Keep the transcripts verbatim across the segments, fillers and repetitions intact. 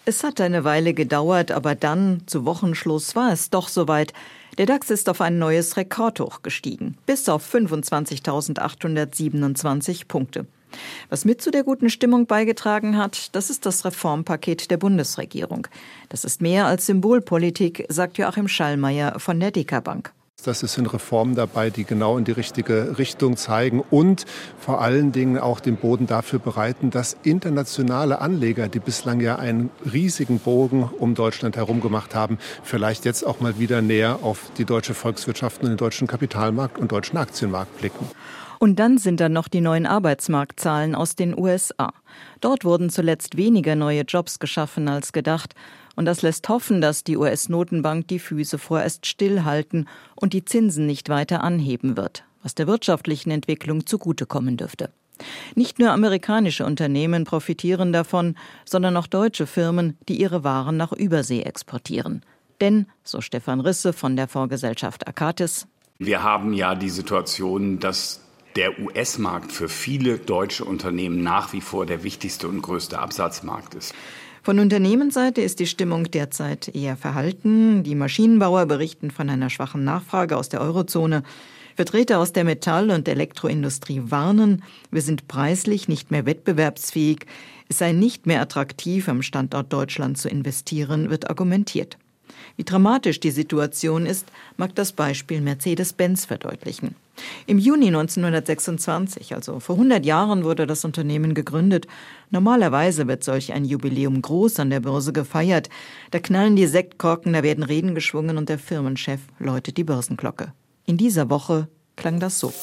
Es hat eine Weile gedauert, aber dann, zu Wochenschluss, war es doch soweit. Der DAX ist auf ein neues Rekordhoch gestiegen, bis auf fünfundzwanzigtausendachthundertsiebenundzwanzig Punkte. Was mit zu der guten Stimmung beigetragen hat, das ist das Reformpaket der Bundesregierung. Das ist mehr als Symbolpolitik, sagt Joachim Schallmeier von der D K Bank. Das sind Reformen dabei, die genau in die richtige Richtung zeigen und vor allen Dingen auch den Boden dafür bereiten, dass internationale Anleger, die bislang ja einen riesigen Bogen um Deutschland herum gemacht haben, vielleicht jetzt auch mal wieder näher auf die deutsche Volkswirtschaft und den deutschen Kapitalmarkt und deutschen Aktienmarkt blicken. Und dann sind da noch die neuen Arbeitsmarktzahlen aus den U S A. Dort wurden zuletzt weniger neue Jobs geschaffen als gedacht. Und das lässt hoffen, dass die U S-Notenbank die Füße vorerst stillhalten und die Zinsen nicht weiter anheben wird, was der wirtschaftlichen Entwicklung zugutekommen dürfte. Nicht nur amerikanische Unternehmen profitieren davon, sondern auch deutsche Firmen, die ihre Waren nach Übersee exportieren. Denn, so Stefan Risse von der Fondsgesellschaft Akatis: Wir haben ja die Situation, dass der U S-Markt für viele deutsche Unternehmen nach wie vor der wichtigste und größte Absatzmarkt ist. Von Unternehmensseite ist die Stimmung derzeit eher verhalten. Die Maschinenbauer berichten von einer schwachen Nachfrage aus der Eurozone. Vertreter aus der Metall- und Elektroindustrie warnen, wir sind preislich nicht mehr wettbewerbsfähig. Es sei nicht mehr attraktiv, am Standort Deutschland zu investieren, wird argumentiert. Wie dramatisch die Situation ist, mag das Beispiel Mercedes-Benz verdeutlichen. Im Juni neunzehnhundertsechsundzwanzig, also vor hundert Jahren, wurde das Unternehmen gegründet. Normalerweise wird solch ein Jubiläum groß an der Börse gefeiert. Da knallen die Sektkorken, da werden Reden geschwungen und der Firmenchef läutet die Börsenglocke. In dieser Woche klang das so.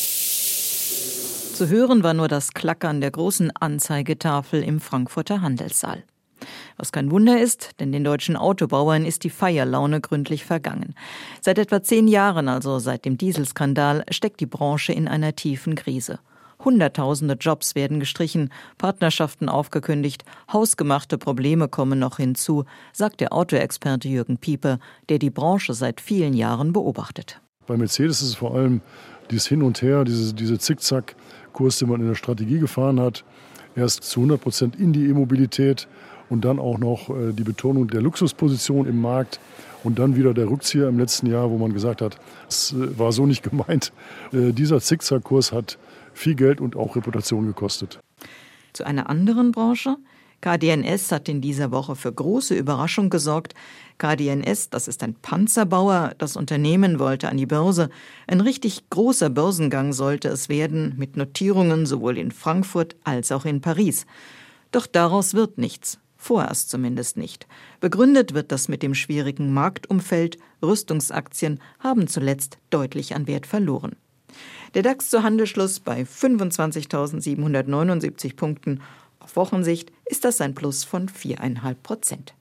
Zu hören war nur das Klackern der großen Anzeigetafel im Frankfurter Handelssaal. Was kein Wunder ist, denn den deutschen Autobauern ist die Feierlaune gründlich vergangen. Seit etwa zehn Jahren, also seit dem Dieselskandal, steckt die Branche in einer tiefen Krise. Hunderttausende Jobs werden gestrichen, Partnerschaften aufgekündigt, hausgemachte Probleme kommen noch hinzu, sagt der Autoexperte Jürgen Pieper, der die Branche seit vielen Jahren beobachtet. Bei Mercedes ist es vor allem dieses Hin und Her, diese, diese Zickzack-Kurs, den man in der Strategie gefahren hat. Erst zu hundert Prozent in die E-Mobilität und dann auch noch äh, die Betonung der Luxusposition im Markt und dann wieder der Rückzieher im letzten Jahr, wo man gesagt hat, es äh, war so nicht gemeint. Äh, dieser Zickzackkurs hat viel Geld und auch Reputation gekostet. Zu einer anderen Branche. K D N S hat in dieser Woche für große Überraschung gesorgt. K D N S, das ist ein Panzerbauer, das Unternehmen wollte an die Börse. Ein richtig großer Börsengang sollte es werden, mit Notierungen sowohl in Frankfurt als auch in Paris. Doch daraus wird nichts. Vorerst zumindest nicht. Begründet wird das mit dem schwierigen Marktumfeld. Rüstungsaktien haben zuletzt deutlich an Wert verloren. Der DAX zu Handelsschluss bei fünfundzwanzigtausendsiebenhundertneunundsiebzig Punkten. Auf Wochensicht ist das ein Plus von vier Komma fünf Prozent.